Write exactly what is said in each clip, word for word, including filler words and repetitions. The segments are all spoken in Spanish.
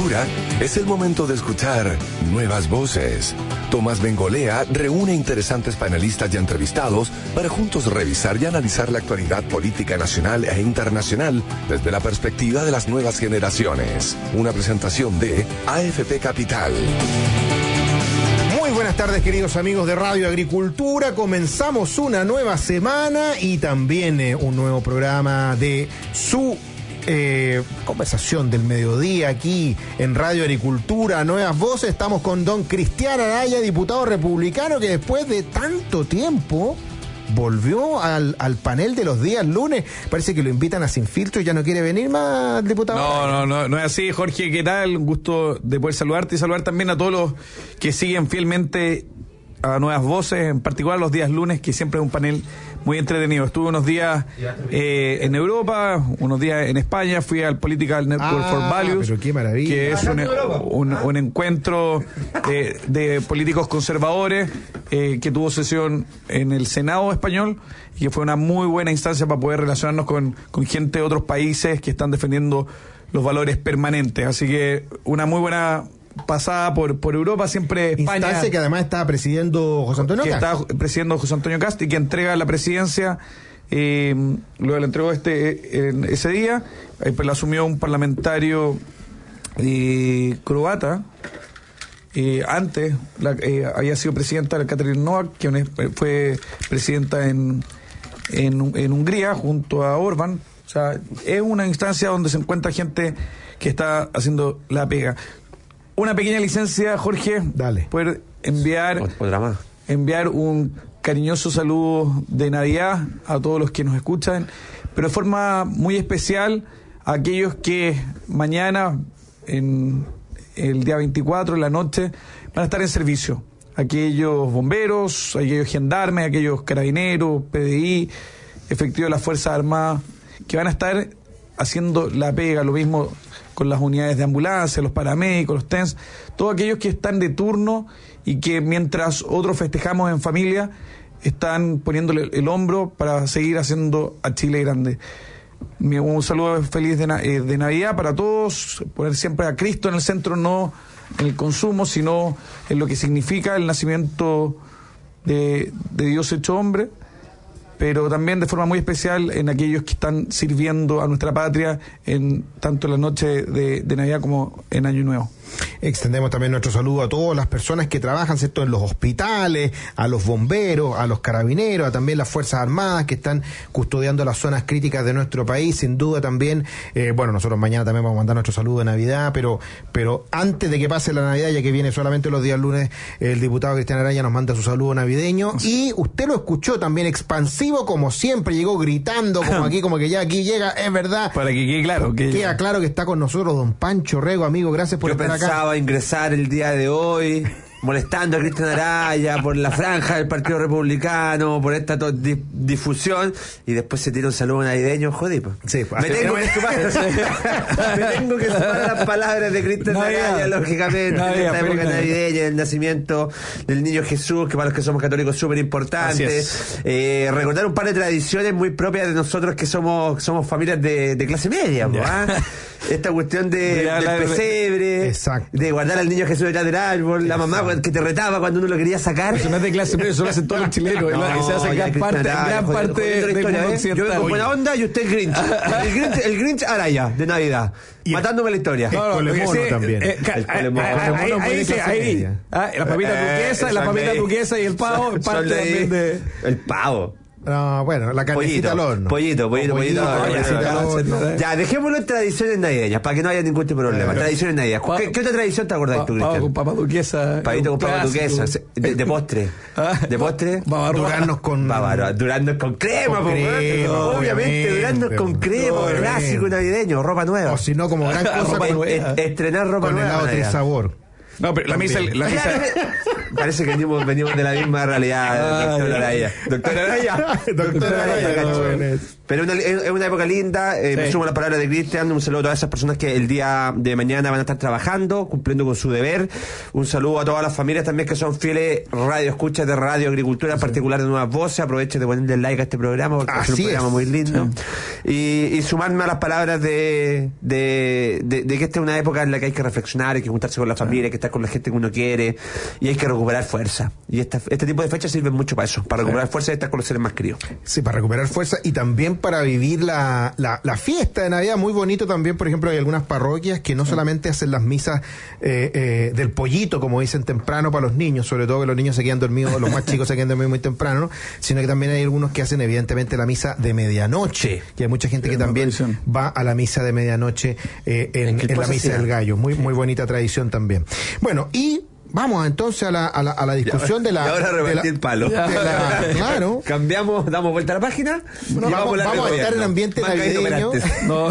Agricultura, es el momento de escuchar nuevas voces. Tomás Bengolea reúne interesantes panelistas y entrevistados para juntos revisar y analizar la actualidad política nacional e internacional desde la perspectiva de las nuevas generaciones. Una presentación de A F P Capital. Muy buenas tardes, queridos amigos de Radio Agricultura. Comenzamos una nueva semana y también eh, un nuevo programa de su eh, conversación del mediodía aquí en Radio Agricultura. Nuevas voces. Estamos con don Cristián Araya, diputado republicano, que después de tanto tiempo volvió al, al panel de los días lunes. Parece que lo invitan a Sin Filtro y ya no quiere venir más, diputado. No, no, no, no es así, Jorge. ¿Qué tal? Un gusto de poder saludarte y saludar también a todos los que siguen fielmente a Nuevas Voces, en particular los días lunes, que siempre es un panel muy entretenido. Estuve unos días eh, en Europa, unos días en España, fui al Political Network ah, for Values, pero qué maravilla. Que es un, un, un encuentro de, de políticos conservadores eh, que tuvo sesión en el Senado español y que fue una muy buena instancia para poder relacionarnos con, con gente de otros países que están defendiendo los valores permanentes. Así que una muy buena pasada por, por Europa, siempre España. Instancia que además estaba presidiendo José Antonio que Cast. está presidiendo José Antonio Cast y que entrega la presidencia, eh, luego la entregó este en ese día, eh, pues la asumió un parlamentario eh, croata. Eh, antes la, eh, había sido presidenta la Katarina Novak, que fue presidenta en, en, en Hungría junto a Orbán. O sea, es una instancia donde se encuentra gente que está haciendo la pega. Una pequeña licencia, Jorge. Dale. Poder enviar, Otra más. enviar un cariñoso saludo de Navidad a todos los que nos escuchan, pero de forma muy especial a aquellos que mañana, en el día veinticuatro, en la noche, van a estar en servicio. Aquellos bomberos, aquellos gendarmes, aquellos carabineros, P D I, efectivos de las Fuerzas Armadas, que van a estar haciendo la pega, lo mismo con las unidades de ambulancia, los paramédicos, los T E N S, todos aquellos que están de turno y que mientras otros festejamos en familia, están poniéndole el hombro para seguir haciendo a Chile grande. Un saludo feliz de, de Navidad para todos, poner siempre a Cristo en el centro, no en el consumo, sino en lo que significa el nacimiento de, de Dios hecho hombre, pero también de forma muy especial en aquellos que están sirviendo a nuestra patria en tanto en la noche de, de Navidad como en Año Nuevo. Extendemos también nuestro saludo a todas las personas que trabajan, ¿cierto?, en los hospitales, a los bomberos, a los carabineros, a también las Fuerzas Armadas que están custodiando las zonas críticas de nuestro país. Sin duda también, eh, bueno, nosotros mañana también vamos a mandar nuestro saludo de Navidad, pero pero antes de que pase la Navidad, ya que viene solamente los días lunes, el diputado Cristián Araya nos manda su saludo navideño. Y usted lo escuchó también, expansivo como siempre, llegó gritando como aquí, como que ya aquí llega, es verdad. Para que quede claro. Que queda claro que está con nosotros don Pancho Rego, amigo, gracias por Yo estar acá. pensaba ingresar el día de hoy molestando a Cristian Araya por la franja del Partido Republicano, por esta to- di- difusión, y después se tira un saludo navideño, joder. Sí, me, tengo que sumar, me tengo que sumar a las palabras de Cristian Araya, lógicamente, no, en esta no, época no, navideña, el nacimiento del niño Jesús, que para los que somos católicos es súper importante. Eh, recordar un par de tradiciones muy propias de nosotros que somos somos familias de, de clase media, ¿ah? Esta cuestión de, de del pesebre, exacto, de guardar al niño Jesús detrás del árbol, la mamá que te retaba cuando uno lo quería sacar. Eso no es de clase media, eso lo hacen todos los chilenos, no, y se hace gran parte, gran parte del mundo occidental. Yo vengo con buena onda y usted es Grinch. El Grinch, el Grinch Araya, de Navidad. Y matándome la historia. No, no, el colemono también. Eh, eh, el colemono. Ahí, ahí, ahí, sí, ahí. Ah, la papita duquesa, la papita duquesa y el pavo, parte también de... El pavo. No, bueno, la carnecita al horno. Pollito, pollito, pollito. pollito Ya, dejémoslo en tradiciones navideñas, para que no haya ningún tipo de problema. Tradiciones navideñas. ¿Qué, ¿Qué otra tradición te acordás tú, Cristian? Pavo con papa duquesa. Pavito con papa duquesa. De, de postre. ¿De postre? Duraznos con... Duraznos con crema, con crema, obviamente. Duraznos con crema, clásico navideño, ropa nueva. O si no, como gran cosa, estrenar ropa con nueva. helado Trisabor. No, pero la misa, la misa... Parece que venimos, venimos de la misma realidad, doctora Araya. Doctora Araya. Doctora Araya. Pero una, es una época linda. Eh, sí. Me sumo a la palabra de Cristian. Un saludo a todas esas personas que el día de mañana van a estar trabajando, cumpliendo con su deber. Un saludo a todas las familias también que son fieles radioescuchas de Radio Agricultura, en sí. particular de Nuevas Voces. Aprovechen de ponerle like a este programa porque Así es un programa es. muy lindo. Sí. Y, y sumarme a las palabras de, de, de, de que esta es una época en la que hay que reflexionar, hay que juntarse con la familia, sí. hay que estar con la gente que uno quiere y hay que recuperar fuerza. Y esta, este tipo de fechas sirven mucho para eso, para recuperar sí. fuerza y estar con los seres más queridos. Sí, para recuperar fuerza y también para vivir la, la, la fiesta de Navidad. Muy bonito también, por ejemplo, hay algunas parroquias que no solamente hacen las misas eh, eh, del pollito, como dicen, temprano para los niños, sobre todo que los niños se quedan dormidos, los más chicos se quedan dormidos muy temprano, ¿no? Sino que también hay algunos que hacen evidentemente la misa de medianoche, sí. que hay mucha gente que también va a la misa de medianoche eh, en, en, en la misa del gallo. Muy, sí. muy bonita tradición también. Bueno, y vamos entonces a la, a la, a la discusión ahora, de la... Y ahora revertí el palo. De la, claro. Cambiamos, damos vuelta a la página. No, vamos vamos, vamos a estar en ambiente Más navideño. No,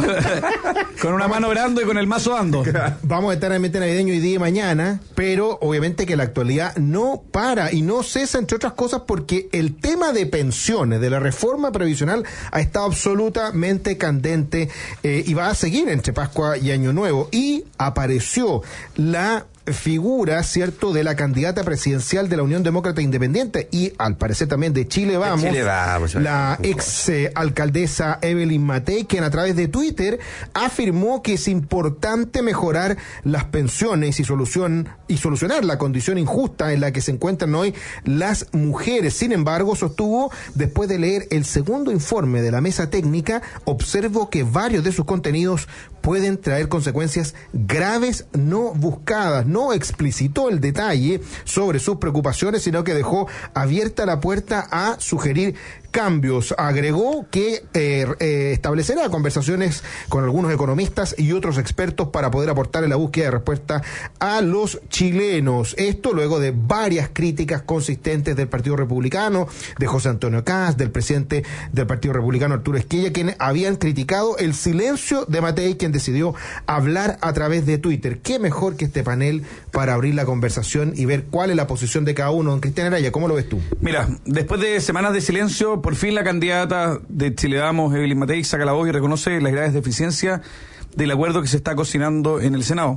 con una mano orando y con el mazo dando. Vamos a estar en ambiente navideño hoy día y mañana, pero obviamente que la actualidad no para y no cesa, entre otras cosas, porque el tema de pensiones, de la reforma previsional, ha estado absolutamente candente eh, y va a seguir entre Pascua y Año Nuevo. Y apareció la figura, cierto, de la candidata presidencial de la Unión Demócrata Independiente y al parecer también de Chile Vamos, de Chile Vamos la ex eh, alcaldesa Evelyn Matei, quien a través de Twitter afirmó que es importante mejorar las pensiones y solución y solucionar la condición injusta en la que se encuentran hoy las mujeres. Sin embargo, sostuvo, después de leer el segundo informe de la mesa técnica, observo que varios de sus contenidos pueden traer consecuencias graves no buscadas. No explicitó el detalle sobre sus preocupaciones, sino que dejó abierta la puerta a sugerir cambios. Agregó que eh, eh, establecerá conversaciones con algunos economistas y otros expertos para poder aportar en la búsqueda de respuesta a los chilenos. Esto luego de varias críticas consistentes del Partido Republicano, de José Antonio Kast, del presidente del Partido Republicano Arturo Esquella, quienes habían criticado el silencio de Matei, quien decidió hablar a través de Twitter. ¿Qué mejor que este panel para abrir la conversación y ver cuál es la posición de cada uno? Don Cristian Araya, ¿cómo lo ves tú? Mira, después de semanas de silencio, por fin la candidata de Chile Vamos, Evelyn Matei, saca la voz y reconoce las graves deficiencias del acuerdo que se está cocinando en el Senado.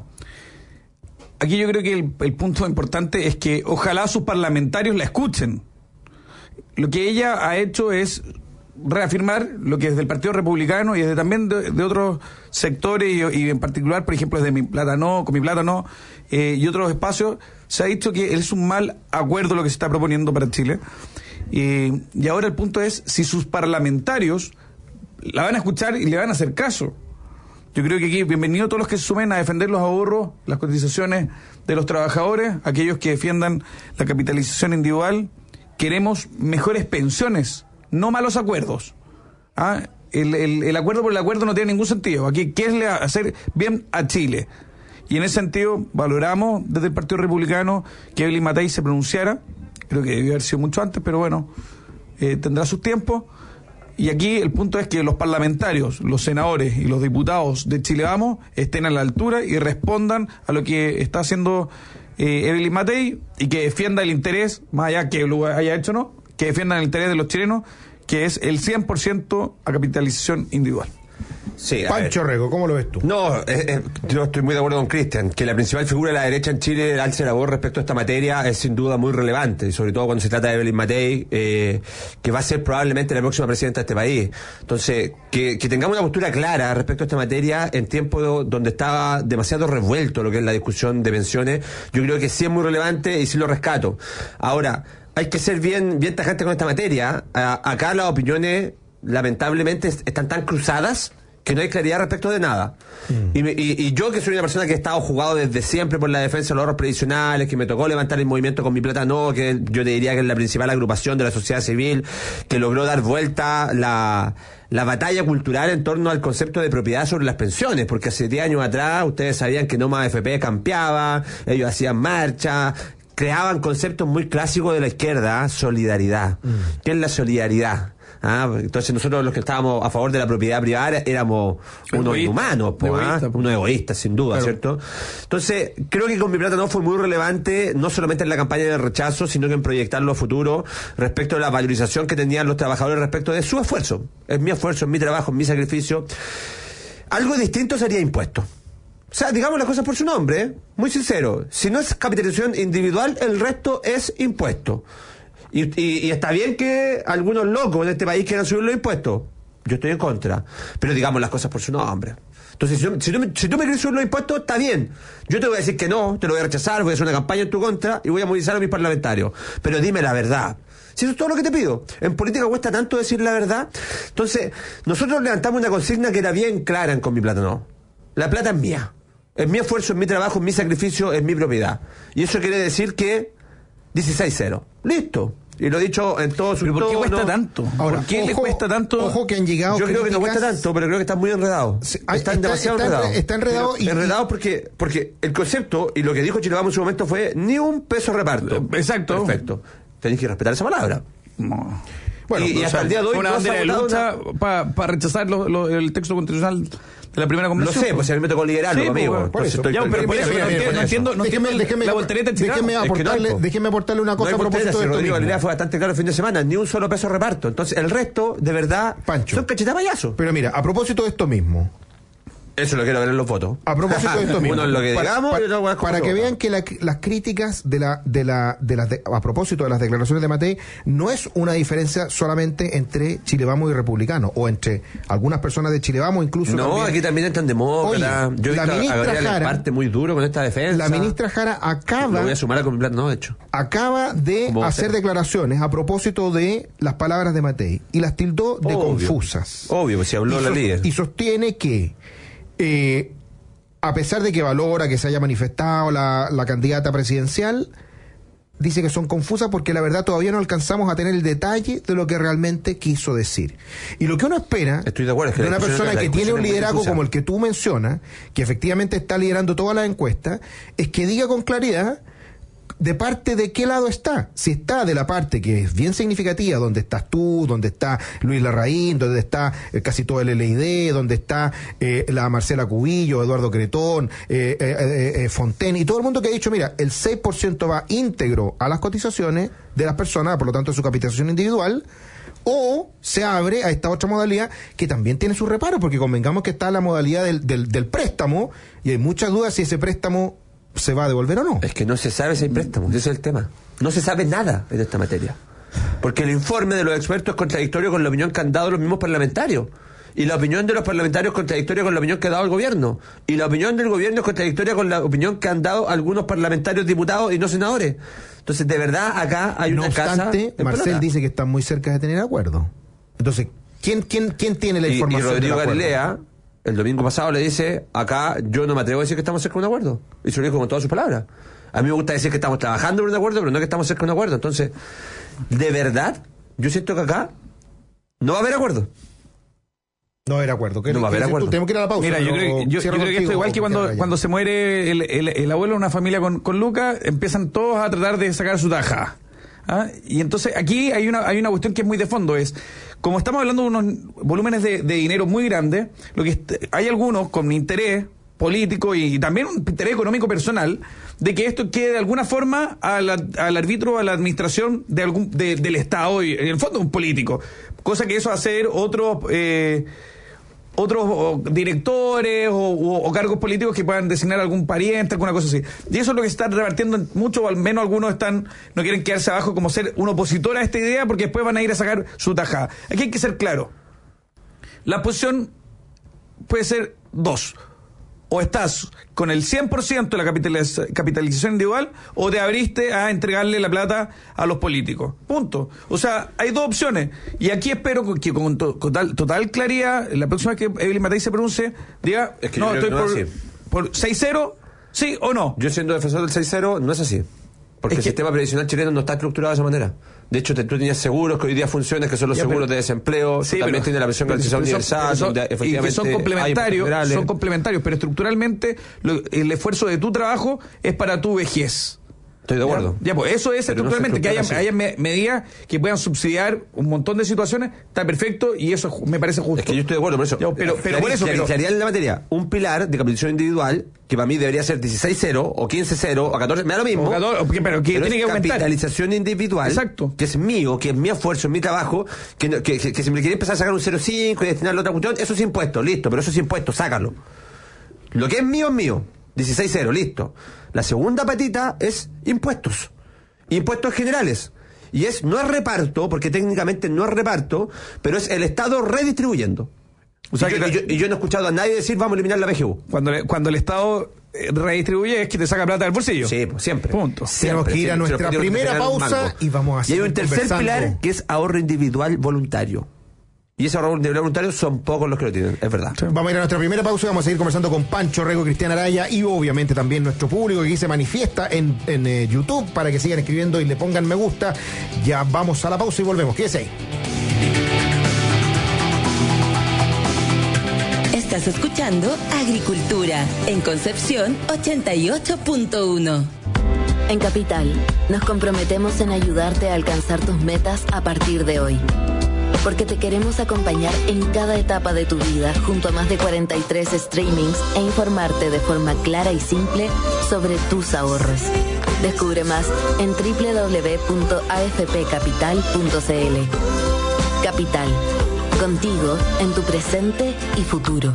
Aquí yo creo que el, el punto importante es que ojalá sus parlamentarios la escuchen. Lo que ella ha hecho es reafirmar lo que es del Partido Republicano y desde también de, de otros sectores y, y en particular, por ejemplo, desde Mi Plata No, con Mi Plata No eh, y otros espacios, se ha dicho que es un mal acuerdo lo que se está proponiendo para Chile. Eh, y ahora el punto es si sus parlamentarios la van a escuchar y le van a hacer caso. Yo creo que aquí, bienvenidos todos los que se sumen a defender los ahorros, las cotizaciones de los trabajadores, aquellos que defiendan la capitalización individual. Queremos mejores pensiones, no malos acuerdos. ¿Ah? El, el, el acuerdo por el acuerdo no tiene ningún sentido. Aquí, ¿qué es hacer bien a Chile? Y en ese sentido, valoramos desde el Partido Republicano que Evelyn Matei se pronunciara. Creo que debió haber sido mucho antes, pero bueno, eh, tendrá sus tiempos. Y aquí el punto es que los parlamentarios, los senadores y los diputados de Chile Vamos estén a la altura y respondan a lo que está haciendo eh, Evelyn Matei y que defienda el interés, más allá que lo haya hecho o no, que defiendan el interés de los chilenos, que es el cien por ciento a capitalización individual. Sí, Pancho ver. Rego, ¿cómo lo ves tú? No, eh, eh, yo estoy muy de acuerdo con Cristian, que la principal figura de la derecha en Chile, alce la voz respecto a esta materia, es sin duda muy relevante, sobre todo cuando se trata de Evelyn Matei, eh, que va a ser probablemente la próxima presidenta de este país. Entonces, que, que tengamos una postura clara respecto a esta materia en tiempos donde estaba demasiado revuelto lo que es la discusión de pensiones, yo creo que sí es muy relevante y sí lo rescato. Ahora, hay que ser bien, bien tajante con esta materia. A, acá las opiniones, lamentablemente, están tan cruzadas que no hay claridad respecto de nada. Mm. Y, y, y yo, que soy una persona que he estado jugado desde siempre por la defensa de los ahorros previsionales, que me tocó levantar el movimiento con Mi Plata No, que yo te diría que es la principal agrupación de la sociedad civil, que logró dar vuelta la, la batalla cultural en torno al concepto de propiedad sobre las pensiones, porque hace diez años atrás ustedes sabían que Noma F P campeaba, ellos hacían marcha, creaban conceptos muy clásicos de la izquierda, solidaridad. Mm. ¿Qué es la solidaridad? ¿ah? Entonces nosotros los que estábamos a favor de la propiedad privada éramos unos Egoísta. inhumanos, po, Egoísta, ¿ah? po. Unos egoístas, sin duda, Claro. ¿cierto? Entonces, creo que con Mi Plata No fue muy relevante, no solamente en la campaña de rechazo, sino que en proyectarlo a futuro respecto a la valorización que tenían los trabajadores respecto de su esfuerzo. Es mi esfuerzo, es mi trabajo, es mi sacrificio. Algo distinto sería impuesto. O sea, digamos las cosas por su nombre, ¿eh? Muy sincero. Si no es capitalización individual, el resto es impuesto. Y, y, y está bien que algunos locos en este país quieran subir los impuestos. Yo estoy en contra. Pero digamos las cosas por su nombre. Entonces, si, yo, si, tú, me- si tú me quieres subir los impuestos, está bien. Yo te voy a decir que no, te lo voy a rechazar, voy a hacer una campaña en tu contra y voy a movilizar a mis parlamentarios. Pero dime la verdad. Si eso es todo lo que te pido. En política cuesta tanto decir la verdad. Entonces, nosotros levantamos una consigna que era bien clara en Con Mi Plata No. La plata es mía. Es mi esfuerzo, es mi trabajo, es mi sacrificio, es mi propiedad. Y eso quiere decir que dieciséis cero. Listo. Y lo he dicho en todo su ¿Pero por qué tono. cuesta tanto? Ahora, ¿Por qué le ojo- cuesta tanto? Ojo que han llegado Yo creo que no críticas- cuesta tanto, pero creo que está muy enredado. Sí, ah, Están está- demasiado está enre- enredados. está enredado Pero y- enredado porque, porque el concepto, y lo que dijo Chile Vamos en su momento fue ni un peso reparto. Exacto. Perfecto. Tenéis que respetar esa palabra. No. Bueno, y, y o hasta sea, el día de hoy Fue una no se ha bandera de votado lucha una- para rechazar lo- lo- el texto constitucional de la primera Lo convención. sé, pues si a mí me tocó liderarlo, Sí, amigo. pues, por Entonces eso. estoy Ya, con- pero por Mira, eso mira, no mira, entiendo, mira, no entiendo, no déjeme, entiendo déjeme, la voltereta en Chileno. déjeme Es que no hay, aportarle, po. déjeme aportarle una cosa No hay a propósito volteras, si de esto Rodrigo mismo. Galilea fue bastante claro el fin de semana, ni un solo peso reparto. Entonces el resto, de verdad, Pancho. son cachetapayazos. Pero mira, a propósito de esto mismo, Eso lo quiero ver en los votos. a propósito de esto mismo, Uno es lo que para, digamos para- y otro es como para que yo. vean que la- las críticas de la de la de las de- a propósito de las declaraciones de Matei no es una diferencia solamente entre Chile Vamos y Republicanos o entre algunas personas de Chile Vamos, incluso No, también- aquí también están demócratas. Oye, Yo he la visto a- ministra a Gabriela Jara- parte muy duro con esta defensa. la ministra Jara Lo acaba voy a sumar a Con Mi Plata No, de hecho. acaba de ¿Cómo va a hacer ser? declaraciones a propósito de las palabras de Matei y las tildó de Obvio. confusas. Obvio, pues si habló y, la sos- líder. y sostiene que eh, a pesar de que valora que se haya manifestado la, la candidata presidencial, dice que son confusas porque la verdad todavía no alcanzamos a tener el detalle de lo que realmente quiso decir. Y lo que uno espera Estoy de acuerdo, es que de la una discusión- persona la que tiene discusión un es muy liderazgo confusa. como el que tú mencionas, que efectivamente está liderando todas las encuestas, es que diga con claridad de parte de qué lado está. Si está de la parte que es bien significativa, donde estás tú, donde está Luis Larraín, donde está eh, casi todo el L I D, donde está eh, la Marcela Cubillo, Eduardo Cretón, eh, eh, eh, eh, Fontaine, y todo el mundo que ha dicho, mira, el seis por ciento va íntegro a las cotizaciones de las personas, por lo tanto su capitalización individual, o se abre a esta otra modalidad que también tiene sus reparos, porque convengamos que está la modalidad del, del, del préstamo, y hay muchas dudas si ese préstamo se va a devolver o no. Es que no se sabe si hay préstamos, ese es el tema. No se sabe nada en esta materia. Porque el informe de los expertos es contradictorio con la opinión que han dado los mismos parlamentarios. Y la opinión de los parlamentarios es contradictoria con la opinión que ha dado el gobierno. Y la opinión del gobierno es contradictoria con la opinión que han dado algunos parlamentarios, diputados y no senadores. Entonces, de verdad, acá hay No una casa obstante, en Marcel pelota. dice que están muy cerca de tener acuerdo. Entonces, ¿quién, quién, quién tiene la Y, y información Rodrigo del acuerdo? Galilea, el domingo pasado, le dice, acá yo no me atrevo a decir que estamos cerca de un acuerdo. Y se lo dijo con todas sus palabras. A mí me gusta decir que estamos trabajando en un acuerdo, pero no que estamos cerca de un acuerdo. Entonces, de verdad, yo siento que acá no va a haber acuerdo. No era acuerdo. ¿Qué- No va a qué haber dices tú? acuerdo. Tenemos que ir a la pausa. Mira, yo pero creo, yo, yo cierro creo que esto contigo, igual que porque cuando, vaya. cuando se muere el, el, el abuelo de una familia con, con Lucas, empiezan todos a tratar de sacar su taja. ¿Ah? Y entonces aquí hay una, hay una cuestión que es muy de fondo, es, como estamos hablando de unos volúmenes de, de dinero muy grandes, lo que est- hay algunos con interés político y, y también un interés económico personal de que esto quede de alguna forma al, al árbitro, a la administración de algún de- del Estado y en el fondo un político, cosa que eso hacer otros eh, otros o, directores o, o- o cargos políticos que puedan designar algún pariente, alguna cosa así. Y eso es lo que se está repartiendo en mucho, o al menos algunos están no quieren quedarse abajo como ser un opositor a esta idea porque después van a ir a sacar su tajada. Aquí hay que ser claro. La posición puede ser dos. O estás con el cien por ciento de la capitaliz- capitalización individual o te abriste a entregarle la plata a los políticos. Punto. O sea, hay dos opciones. Y aquí espero que con to- total, total claridad, la próxima vez que Evelyn Matei se pronuncie, diga, Es que no, yo creo estoy que no por, es así. por seis cero, sí o no. Yo siendo defensor del seis cero, no es así. Porque Es el que- sistema previsional chileno no está estructurado de esa manera. De hecho, te- tú tenías seguros que hoy día funcionan, que son los Ya, seguros pero- de desempleo, Sí, también pero- tiene la pensión pero- garantizada pero son- universal, pero son- donde y que efectivamente son hay complementarios, federales. son complementarios, pero estructuralmente lo- el esfuerzo de tu trabajo es para tu vejez. Estoy de acuerdo. Ya, ya pues eso es Pero estructuralmente, no que haya, estructura haya me- medidas que puedan subsidiar un montón de situaciones, está perfecto y eso ju- me parece justo. Es que yo estoy de acuerdo por eso. Ya, pero, pero por eso, pero, Claridad en la materia. Un pilar de capitalización individual, que para mí debería ser dieciséis cero o quince cero o catorce, me da lo mismo. O catorce, o que- pero que tiene es que aumentar. capitalización individual. Exacto. Que es mío, que es mi esfuerzo, es mi trabajo, que, no- que, que, que si me quiere empezar a sacar un cero coma cinco y destinarlo a otra cuestión, eso es impuesto, listo, pero eso es impuesto, sácalo. Lo que es mío es mío. dieciséis cero, listo. La segunda patita es impuestos. Impuestos generales. Y es, no es reparto, porque técnicamente no es reparto, pero es el Estado redistribuyendo. O sea y, yo, que- y yo- y yo no he escuchado a nadie decir vamos a eliminar la P G U. cuando, le- cuando el Estado eh, redistribuye es que te saca plata del bolsillo. Sí, pues siempre. Punto. Siempre, Tenemos que ir a siempre. nuestra Se lo primera generar un pausa mango. y vamos a Y hay seguir un tercer conversando. pilar que es ahorro individual voluntario. Y ese ahorro individual voluntario son pocos los que lo tienen, es verdad. Vamos a ir a nuestra primera pausa y vamos a seguir conversando con Pancho Rego, Cristian Araya y obviamente también nuestro público que aquí se manifiesta en, en eh, YouTube para que sigan escribiendo y le pongan me gusta. Ya vamos a la pausa y volvemos. Quédese ahí. Estás escuchando Agricultura en Concepción ochenta y ocho punto uno. En Capital, nos comprometemos en ayudarte a alcanzar tus metas a partir de hoy. Porque te queremos acompañar en cada etapa de tu vida junto a más de cuarenta y tres streamings e informarte de forma clara y simple sobre tus ahorros. Descubre más en doble u doble u doble u punto a f p capital punto c l. Capital, contigo en tu presente y futuro.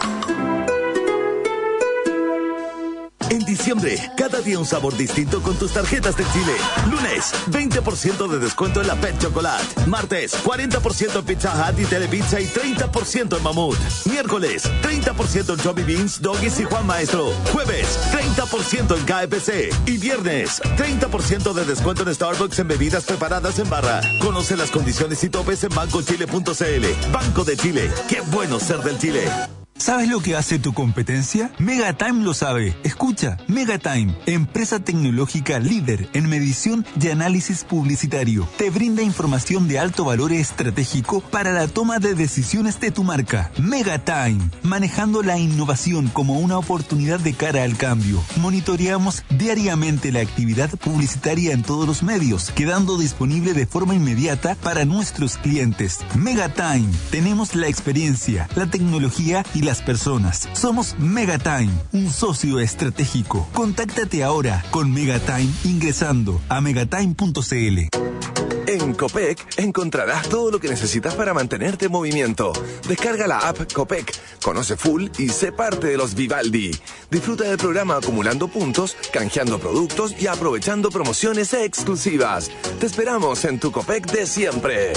En diciembre, cada día un sabor distinto con tus tarjetas de Chile. Lunes, veinte por ciento de descuento en la Pet Chocolate. Martes, cuarenta por ciento en Pizza Hut y Telepizza y treinta por ciento en Mamut. Miércoles, treinta por ciento en Chubby Beans, Doggies y Juan Maestro. Jueves, treinta por ciento en K F C. Y viernes, treinta por ciento de descuento en Starbucks en bebidas preparadas en barra. Conoce las condiciones y topes en banco chile punto c l. Banco de Chile. Qué bueno ser del Chile. ¿Sabes lo que hace tu competencia? Megatime lo sabe. Escucha, Megatime, empresa tecnológica líder en medición y análisis publicitario. Te brinda información de alto valor estratégico para la toma de decisiones de tu marca. Megatime, manejando la innovación como una oportunidad de cara al cambio. Monitoreamos diariamente la actividad publicitaria en todos los medios, quedando disponible de forma inmediata para nuestros clientes. Megatime, tenemos la experiencia, la tecnología y las personas. Somos Megatime, un socio estratégico. Contáctate ahora con Megatime ingresando a megatime punto c l. En Copec encontrarás todo lo que necesitas para mantenerte en movimiento. Descarga la app Copec, conoce full y sé parte de los Vivaldi. Disfruta del programa acumulando puntos, canjeando productos y aprovechando promociones exclusivas. Te esperamos en tu Copec de siempre.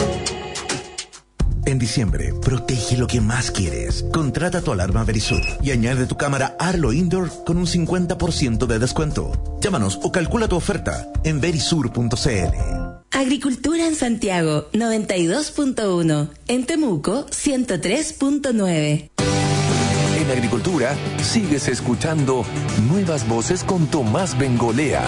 En diciembre, protege lo que más quieres. Contrata tu alarma Verisur y añade tu cámara Arlo Indoor con un cincuenta por ciento de descuento. Llámanos o calcula tu oferta en verisur punto c l. Agricultura en Santiago noventa y dos punto uno. En Temuco ciento tres punto nueve. En Agricultura, sigues escuchando Nuevas Voces con Tomás Bengolea.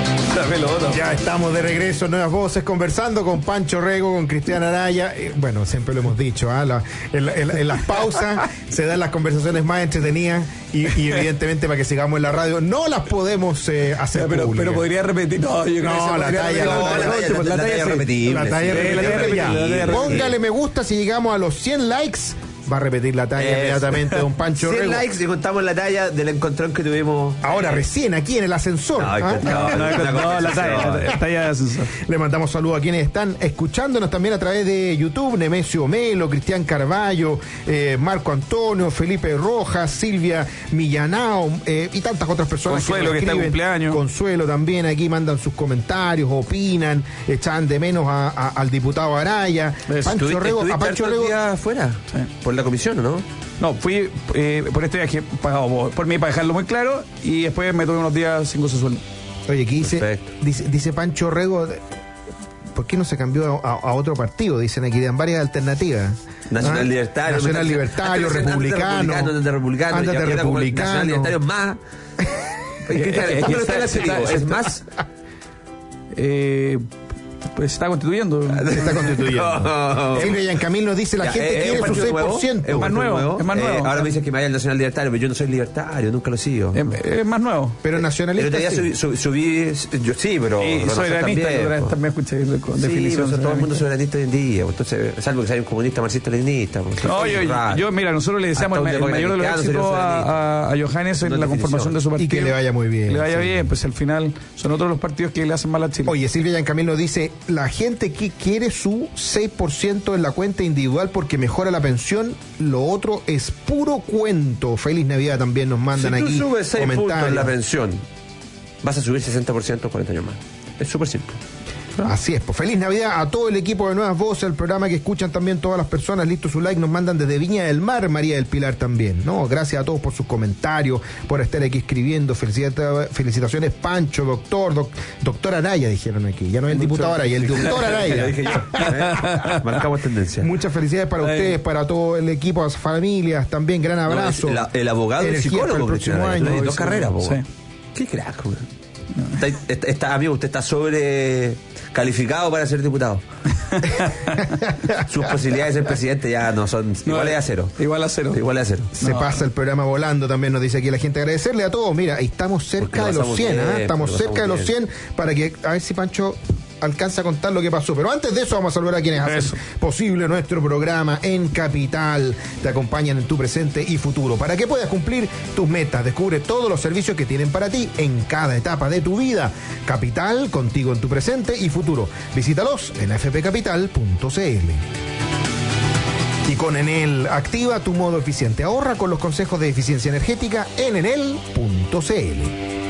Ya estamos de regreso, Nuevas Voces, conversando con Pancho Rego, con Cristian Araya. Eh, bueno, siempre lo hemos dicho, ¿ah? La- en, en- en las pausas se dan las conversaciones más entretenidas y, y evidentemente para que sigamos en la radio no las podemos eh, hacer pero, públicas. pero podría repetir. No, yo creo No, que se la podría talla, repetir. la No, talla, la talla, la talla sí. repetible. La talla Sí, repetible, la talla ya. repetible, la talla Póngale me gusta si llegamos a los cien likes. Va a repetir la talla Eso. inmediatamente don Pancho cien Rego. likes y contamos la talla del encontrón que tuvimos. Ahora recién aquí en el ascensor. No, ¿ah? no, No, no, no, la talla, la talla de ascensor. Le mandamos saludos a quienes están escuchándonos también a través de YouTube: Nemesio Melo, Cristian Carballo, eh, Marco Antonio, Felipe Rojas, Silvia Millanao eh, y tantas otras personas. Consuelo, nos que está de escriben. cumpleaños. Consuelo también aquí mandan sus comentarios, opinan, echan de menos a- a- al diputado Araya. ¿Ves? Pancho ¿Estuviste- Rego, a estuviste Pancho hartos Rego. días afuera? Sí. Por la comisión, ¿o no? No, fui eh, por este viaje pagado por, por mí para dejarlo muy claro y después me tuve unos días sin goce sueldo. Oye, aquí dice, Perfecto. dice, dice Pancho Rego, ¿por qué no se cambió a, a- a otro partido? Dicen aquí, dan varias alternativas. Nacional ¿Ah? Libertario. Nacional Libertario, Antes- antes Republicano. Antes de Republicano. Antes y de ahora como Republicano. Nacional Libertario más. Es que- Cristian, es que ¿cuánto está- está el está- adjetivo? está- Es más. Eh, Pues se está constituyendo. Se está constituyendo. No. Silvia Yancamil nos dice, la Ya, gente eh, quiere ¿es un su partido seis por ciento. nuevo? Es más nuevo, nuevo. es más nuevo. Eh, ahora me dicen que me vaya al Nacional Libertario, pero yo no soy libertario, nunca lo sigo. Es, es más nuevo. Pero El nacionalista otro día sí. subí, subí, subí- yo sí, pero Y pero soberanista, también, yo po. también escuché la con Sí, definición. pero todo el mundo es soberanista. soberanista hoy en día, pues, entonces, salvo que sea un comunista marxista-leninista. pues, No, es yo, raro. yo, mira, nosotros le deseamos Hasta el, un el mayor de los democrático éxitos sería a, a, a Johannes en No la es conformación de su partido. Y que le vaya muy bien. Que le vaya Sí. bien, pues al final son otros los partidos que le hacen mal a Chile. Oye, Silvia Yancamil nos dice, la gente que quiere su seis por ciento en la cuenta individual porque mejora la pensión, lo otro es puro cuento. Feliz Navidad también nos mandan si tú aquí subes seis puntos en la comentarios. pensión, vas a subir sesenta por ciento en cuarenta años más. Es súper simple. Así es, pues feliz Navidad a todo el equipo de Nuevas Voces, el programa que escuchan también todas las personas. Listo su like, nos mandan desde Viña del Mar, María del Pilar también, ¿no? Gracias a todos por sus comentarios, por estar aquí escribiendo. Felicita- felicitaciones, Pancho, doctor, doc- doctor Araya, dijeron aquí. Ya no es el diputado Araya, el doctor Ya Araya. dije yo. ¿eh? Marcamos tendencia. Muchas felicidades para Ay. ustedes, para todo el equipo, las familias, también gran abrazo. No, es el, el abogado y el Energía para el psicólogo. próximo Cristian Araya. año. Dos carreras, po, Sí. weón. Qué crack, weón. Está, está, está- amigo, usted está sobre calificado para ser diputado. Sus posibilidades de ser presidente ya no son No, iguales a cero. Igual a cero. Igual a cero. Se No. pasa el programa volando, también nos dice aquí la gente. Agradecerle a todos. Mira, estamos cerca Porque de los pasamos cien, bien, ¿ah? Estamos porque cerca de los pasamos cien para que, a ver si Pancho alcanza a contar lo que pasó. Pero antes de eso vamos a saludar a quienes hacen Eso. posible nuestro programa en Capital. Te acompañan en tu presente y futuro. Para que puedas cumplir tus metas, descubre todos los servicios que tienen para ti en cada etapa de tu vida. Capital, contigo en tu presente y futuro. Visítalos en f p capital punto c l. Y con Enel, activa tu modo eficiente. Ahorra con los consejos de eficiencia energética en enel punto c l.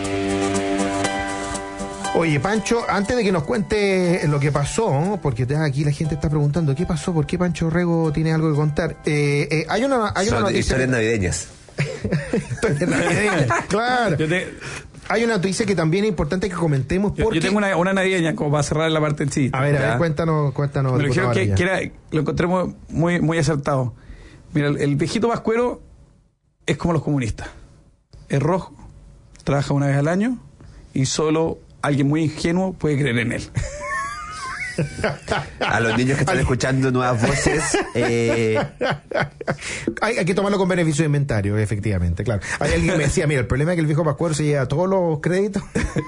Oye, Pancho, antes de que nos cuente lo que pasó, porque aquí la gente está preguntando, ¿qué pasó? ¿Por qué Pancho Rego tiene algo que contar? Eh, eh, hay una, hay una Son noticia... historias navideñas. Historias navideñas, claro. Yo, te- Hay una noticia que también es importante que comentemos yo- porque... yo tengo una, una navideña como para cerrar la parte del chiste. A ver, a ¿ya? ver, cuéntanos, cuéntanos. Me lo dijeron diputado que, Araya. que era, lo encontré muy, muy, muy acertado. Mira, el, el viejito vascuero es como los comunistas. Es rojo, trabaja una vez al año y solo alguien muy ingenuo puede creer en él. A los niños que están escuchando Nuevas Voces, eh, hay, hay que tomarlo con beneficio de inventario, efectivamente, claro. Hay alguien que me decía, mira, el problema es que el viejo Pascuero se lleva todos los créditos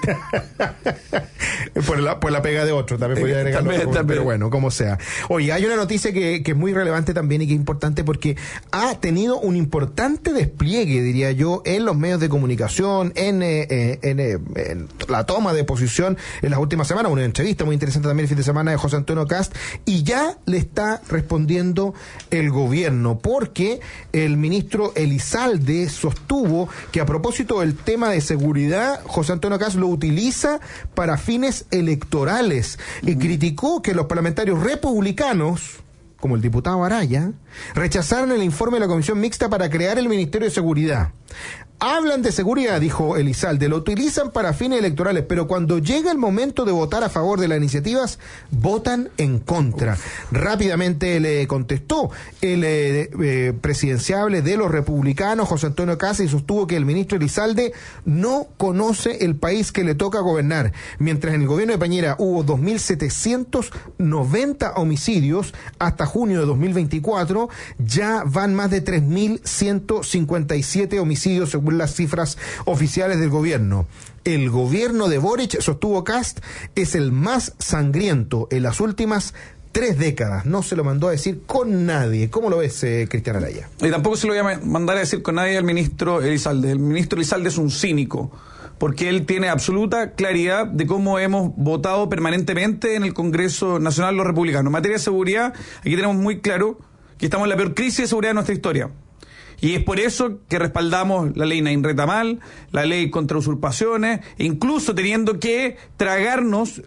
por, la, por la pega de otro, también podría agregarlo, También, pero también. bueno, como sea. Oye, hay una noticia que, que es muy relevante también y que es importante porque ha tenido un importante despliegue, diría yo, en los medios de comunicación, en, eh, eh, en, eh, en la toma de posición en las últimas semanas, una entrevista muy interesante también el fin de semana de José Antonio Cast, y ya le está respondiendo el gobierno, porque el ministro Elizalde sostuvo que a propósito del tema de seguridad, José Antonio Cast lo utiliza para fines electorales y criticó que los parlamentarios republicanos, como el diputado Araya, rechazaron el informe de la Comisión Mixta para crear el Ministerio de Seguridad. Hablan de seguridad, dijo Elizalde, lo utilizan para fines electorales, pero cuando llega el momento de votar a favor de las iniciativas, votan en contra. Rápidamente le contestó el eh, eh, presidenciable de los republicanos, José Antonio Cast, y sostuvo que el ministro Elizalde no conoce el país que le toca gobernar. Mientras en el gobierno de Piñera hubo dos mil setecientos noventa homicidios, hasta junio de dos mil veinticuatro ya van más de tres mil ciento cincuenta y siete homicidios según las cifras oficiales del gobierno. El gobierno de Boric, sostuvo Cast, es el más sangriento en las últimas tres décadas. No se lo mandó a decir con nadie. ¿Cómo lo ves, eh, Cristian Araya? Y tampoco se lo voy a mandar a decir con nadie al ministro Elizalde. El ministro Elizalde es un cínico, porque él tiene absoluta claridad de cómo hemos votado permanentemente en el Congreso Nacional los republicanos. En materia de seguridad, aquí tenemos muy claro que estamos en la peor crisis de seguridad de nuestra historia. Y es por eso que respaldamos la ley Nain Retamal, la ley contra usurpaciones, e incluso teniendo que tragarnos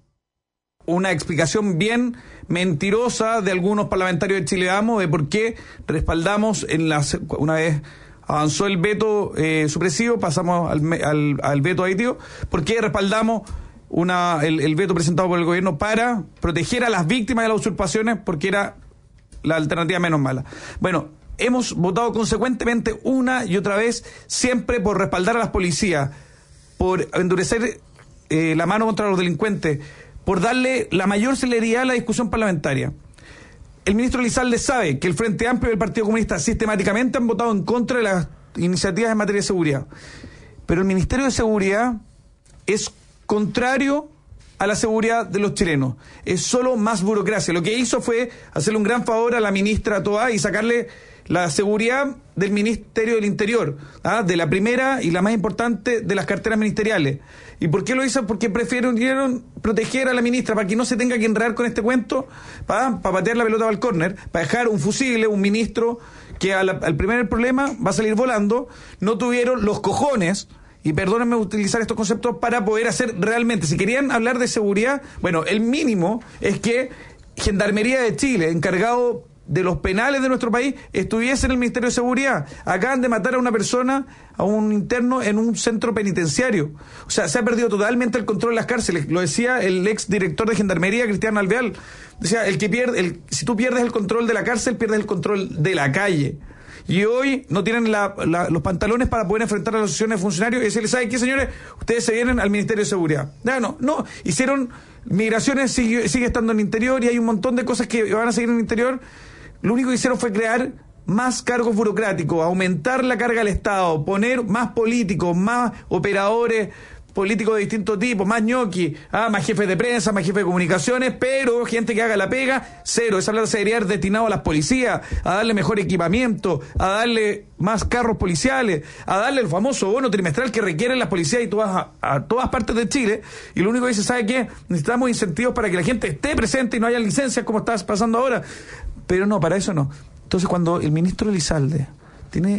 una explicación bien mentirosa de algunos parlamentarios de Chile Vamos de por qué respaldamos en la, una vez avanzó el veto eh, supresivo, pasamos al, al, al veto aditivo, por qué respaldamos una, el, el veto presentado por el gobierno para proteger a las víctimas de las usurpaciones, porque era la alternativa menos mala. Bueno, hemos votado consecuentemente una y otra vez, siempre por respaldar a las policías, por endurecer eh, la mano contra los delincuentes, por darle la mayor celeridad a la discusión parlamentaria. El ministro Elizalde sabe que el Frente Amplio y el Partido Comunista sistemáticamente han votado en contra de las iniciativas en materia de seguridad. Pero el Ministerio de Seguridad es contrario a la seguridad de los chilenos. Es solo más burocracia. Lo que hizo fue hacerle un gran favor a la ministra Toá y sacarle la seguridad del Ministerio del Interior, ¿ah? de la primera y la más importante de las carteras ministeriales. ¿Y por qué lo hizo? Porque prefirieron proteger a la ministra para que no se tenga que enredar con este cuento, para, para patear la pelota al córner, para dejar un fusible, un ministro que al, al primer problema va a salir volando. No tuvieron los cojones, y perdónenme utilizar estos conceptos, para poder hacer realmente, si querían hablar de seguridad, bueno, el mínimo es que Gendarmería de Chile, encargado de los penales de nuestro país, estuviese en el Ministerio de Seguridad. Acaban de matar a una persona, a un interno, en un centro penitenciario. O sea, se ha perdido totalmente el control de las cárceles. Lo decía el ex director de Gendarmería, Cristiano Alvear. Decía, el que pierde, el, si tú pierdes el control de la cárcel, pierdes el control de la calle. Y hoy no tienen la, la, los pantalones para poder enfrentar a las asociaciones de funcionarios y decirles, ¿saben qué, señores? Ustedes se vienen al Ministerio de Seguridad. No, no, no. Hicieron migraciones, sigue, sigue estando en el interior, y hay un montón de cosas que van a seguir en el interior. Lo único que hicieron fue crear más cargos burocráticos, aumentar la carga del Estado, poner más políticos, más operadores políticos de distintos tipos, más ñoqui, ah, más jefes de prensa, más jefes de comunicaciones, pero gente que haga la pega, cero. Esa plata se debería haber destinado a las policías, a darle mejor equipamiento, a darle más carros policiales, a darle el famoso bono trimestral que requieren las policías y todas a, a todas partes de Chile. Y lo único que dice, ¿sabe qué? Necesitamos incentivos para que la gente esté presente y no haya licencias como está pasando ahora. Pero no, para eso no. Entonces, cuando el ministro Elizalde tiene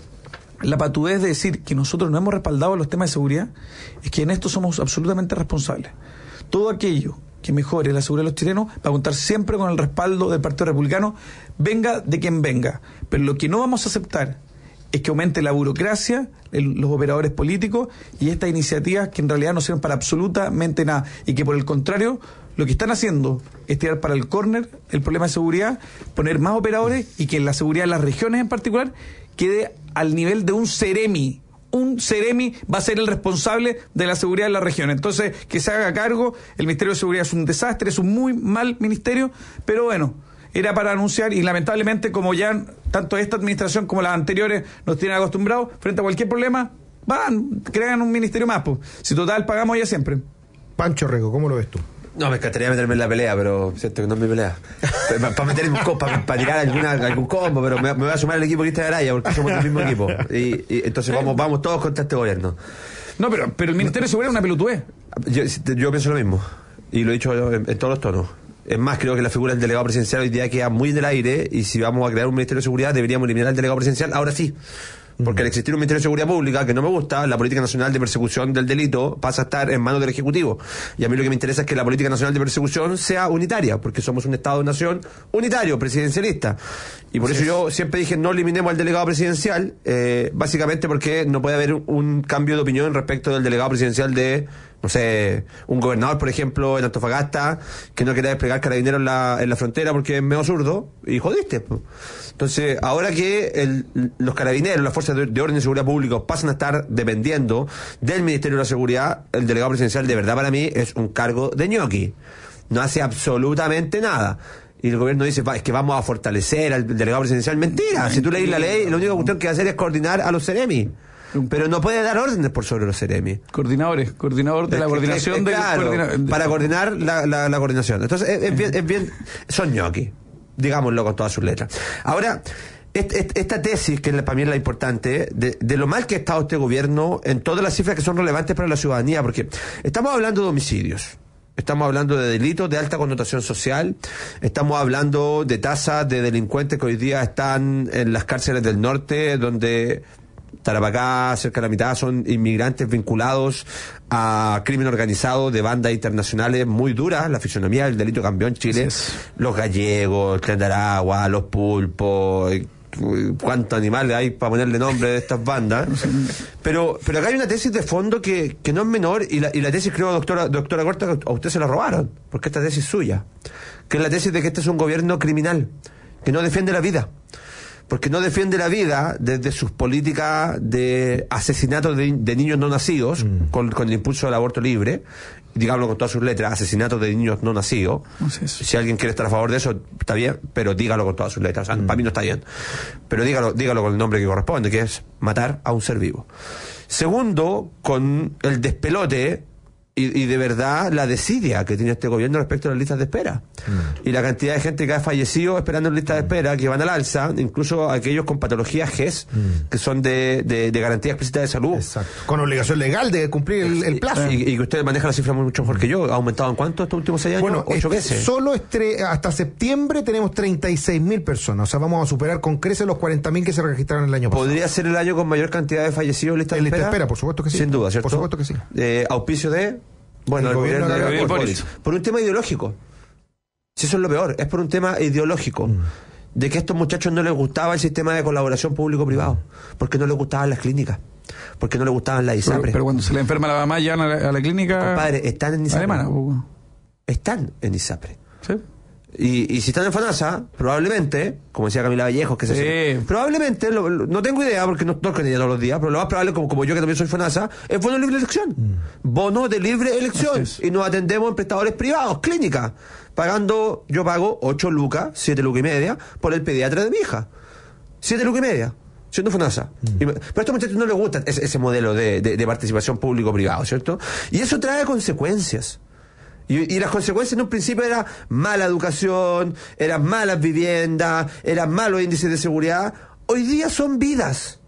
la patudez de decir que nosotros no hemos respaldado los temas de seguridad, es que en esto somos absolutamente responsables. Todo aquello que mejore la seguridad de los chilenos va a contar siempre con el respaldo del Partido Republicano, venga de quien venga. Pero lo que no vamos a aceptar es que aumente la burocracia, el, los operadores políticos y estas iniciativas que en realidad no sirven para absolutamente nada, y que por el contrario lo que están haciendo es tirar para el córner el problema de seguridad, poner más operadores y que la seguridad de las regiones en particular quede al nivel de un Ceremi. Un Ceremi va a ser el responsable de la seguridad de la región. Entonces, que se haga cargo. El Ministerio de Seguridad es un desastre, es un muy mal ministerio, pero bueno, era para anunciar, y lamentablemente, como ya tanto esta administración como las anteriores nos tienen acostumbrados, frente a cualquier problema, van, crean un ministerio más, pues. Si total, pagamos ya siempre. Pancho Rego, ¿cómo lo ves tú? No, me encantaría meterme en la pelea, pero siento que no es mi pelea. Para meter para pa tirar alguna, algún combo, pero me, me voy a sumar al equipo Cristian Araya, porque somos del mismo equipo. Y, y entonces vamos vamos todos contra este gobierno. No, pero, pero el Ministerio de Seguridad es una pelotudez. Yo, yo pienso lo mismo, y lo he dicho en, en todos los tonos. Es más, creo que la figura del delegado presidencial hoy día queda muy en el aire, y si vamos a crear un Ministerio de Seguridad deberíamos eliminar al delegado presidencial ahora sí. Porque al existir un Ministerio de Seguridad Pública, que no me gusta, la política nacional de persecución del delito pasa a estar en manos del Ejecutivo. Y a mí lo que me interesa es que la política nacional de persecución sea unitaria, porque somos un Estado-nación unitario, presidencialista. Y por eso yo siempre dije, no eliminemos al delegado presidencial, eh, básicamente porque no puede haber un, un cambio de opinión respecto del delegado presidencial de, no sé, un gobernador, por ejemplo, en Antofagasta, que no quería desplegar carabineros en la, en la frontera porque es medio zurdo, y jodiste. Entonces, ahora que el, los carabineros, las fuerzas de, de orden y seguridad pública pasan a estar dependiendo del Ministerio de la Seguridad, el delegado presidencial de verdad para mí es un cargo de ñoqui. No hace absolutamente nada. Y el gobierno dice, es que vamos a fortalecer al delegado presidencial. Mentira, si tú lees la ley, la única cuestión que va a hacer es coordinar a los Ceremi. Pero no puede dar órdenes por sobre los Ceremi. Coordinadores, coordinador de es la que, coordinación es, es, de claro, coordina para coordinar la, la, la coordinación. Entonces, es, es, bien, es bien, son ñoqui, digámoslo con todas sus letras. Ahora, esta tesis, que para mí es la importante, de, de lo mal que ha estado este gobierno en todas las cifras que son relevantes para la ciudadanía, porque estamos hablando de homicidios, estamos hablando de delitos de alta connotación social, estamos hablando de tasas de delincuentes que hoy día están en las cárceles del norte, donde Tarapacá, cerca de la mitad, son inmigrantes vinculados a crimen organizado de bandas internacionales muy duras. La fisonomía del delito cambió en Chile. Sí, los gallegos, el Clan de Aragua, los pulpos, cuántos animales hay para ponerle nombre de estas bandas. Pero pero acá hay una tesis de fondo que, que no es menor, y la, y la tesis, creo, doctora, doctora Corta, a usted se la robaron, porque esta tesis es suya, que es la tesis de que este es un gobierno criminal, que no defiende la vida. porque no defiende la vida desde sus políticas de asesinatos de, de niños no nacidos, mm. con, con el impulso del aborto libre, digámoslo con todas sus letras, asesinatos de niños no nacidos. Si alguien quiere estar a favor de eso, está bien, pero dígalo con todas sus letras. O sea, mm. para mí no está bien. Pero dígalo, dígalo con el nombre que corresponde, que es matar a un ser vivo. Segundo, con el despelote y, y de verdad la desidia que tiene este gobierno respecto a las listas de espera. Mm. Y la cantidad de gente que ha fallecido esperando en listas de espera, que van al alza, incluso aquellos con patologías G E S, mm. que son de, de, de garantía explícita de salud. Exacto. Con obligación legal de cumplir el, el plazo. Y, y que usted maneja la cifra mucho mejor que yo. ¿Ha aumentado en cuánto estos últimos seis años? Bueno, ocho este, veces. Solo este, hasta septiembre tenemos treinta y seis mil personas. O sea, vamos a superar con creces los cuarenta mil que se registraron el año pasado. ¿Podría ser el año con mayor cantidad de fallecidos en listas de lista espera? de espera, por supuesto que sí. Sin duda, ¿cierto? Por supuesto que sí. Eh, auspicio de... Bueno, el, el gobierno, gobierno de, de, de Boris. Por un tema ideológico. Si eso es lo peor, es por un tema ideológico. Mm. De que a estos muchachos no les gustaba el sistema de colaboración público-privado. Porque no les gustaban las clínicas. Porque no les gustaban las ISAPRE. Pero, pero cuando se le enferma la mamá, ya a la, a la clínica. Compadre, están en ISAPRE. Alemana, ¿o? Están en ISAPRE. Sí. Y, y si están en FONASA, probablemente, como decía Camila Vallejos, que se sí. hace, probablemente, lo, lo, no tengo idea porque no toco en ella todos los días, pero lo más probable, como, como yo que también soy FONASA, es bono de libre elección. Mm. Bono de libre elección. Y nos atendemos en prestadores privados, clínicas, pagando, yo pago ocho lucas, siete lucas y media, por el pediatra de mi hija. siete lucas y media. Siendo FONASA. Mm. Y, pero a estos muchachos no les gusta ese, ese modelo de, de, de participación público-privado, ¿cierto? Y eso trae consecuencias. Y, y las consecuencias en un principio era mala educación, eran malas viviendas, eran malos índices de seguridad. Hoy día son vidas.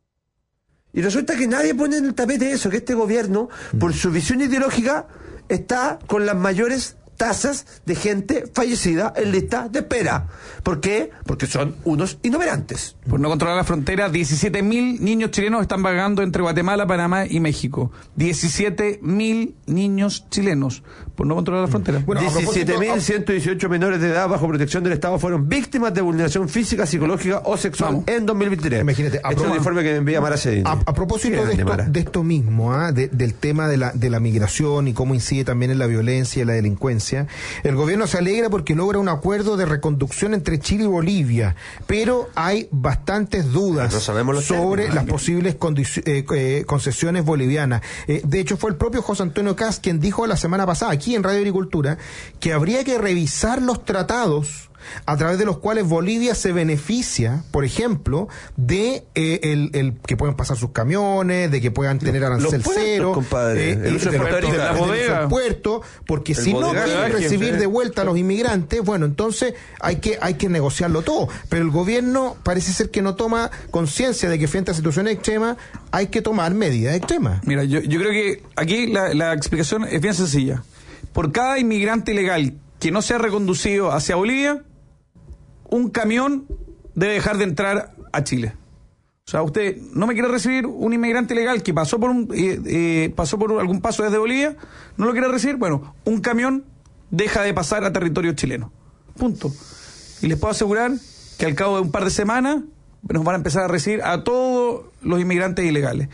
Y resulta que nadie pone en el tapete eso, que este gobierno, por su visión ideológica, está con las mayores tasas de gente fallecida en lista de espera. ¿Por qué? Porque son unos inoperantes. Por no controlar la frontera, diecisiete mil niños chilenos están vagando entre Guatemala, Panamá y México. diecisiete mil niños chilenos por no controlar la frontera. Bueno, diecisiete mil ciento dieciocho menores de edad bajo protección del Estado fueron víctimas de vulneración física, psicológica o sexual Vamos. en dos mil veintitrés. Imagínate, este es el informe que me envía Mara Cedini. A, a propósito de esto, de esto mismo, ¿eh? de, del tema de la, de la migración y cómo incide también en la violencia y la delincuencia, el gobierno se alegra porque logra un acuerdo de reconducción entre Chile y Bolivia, pero hay bastantes dudas no sabemos los sobre términos, las ¿no? posibles condici- eh, eh, concesiones bolivianas. Eh, de hecho, fue el propio José Antonio Kast quien dijo la semana pasada aquí en Radio Agricultura que habría que revisar los tratados a través de los cuales Bolivia se beneficia, por ejemplo, de eh, el, el que puedan pasar sus camiones, de que puedan tener arancel cero, compadre, eh, el uso de, de, de, de la bodega, puerto, porque el si no quieren recibir sí. de vuelta a los inmigrantes, bueno, entonces hay que hay que negociarlo todo. Pero el gobierno parece ser que no toma conciencia de que frente a situaciones extremas hay que tomar medidas extremas. Mira, yo, yo creo que aquí la, la explicación es bien sencilla. Por cada inmigrante ilegal que no sea reconducido hacia Bolivia, un camión debe dejar de entrar a Chile. O sea, usted no me quiere recibir un inmigrante ilegal que pasó por un eh, eh, pasó por algún paso desde Bolivia, no lo quiere recibir, bueno, un camión deja de pasar a territorio chileno. Punto. Y les puedo asegurar que al cabo de un par de semanas nos van a empezar a recibir a todos los inmigrantes ilegales.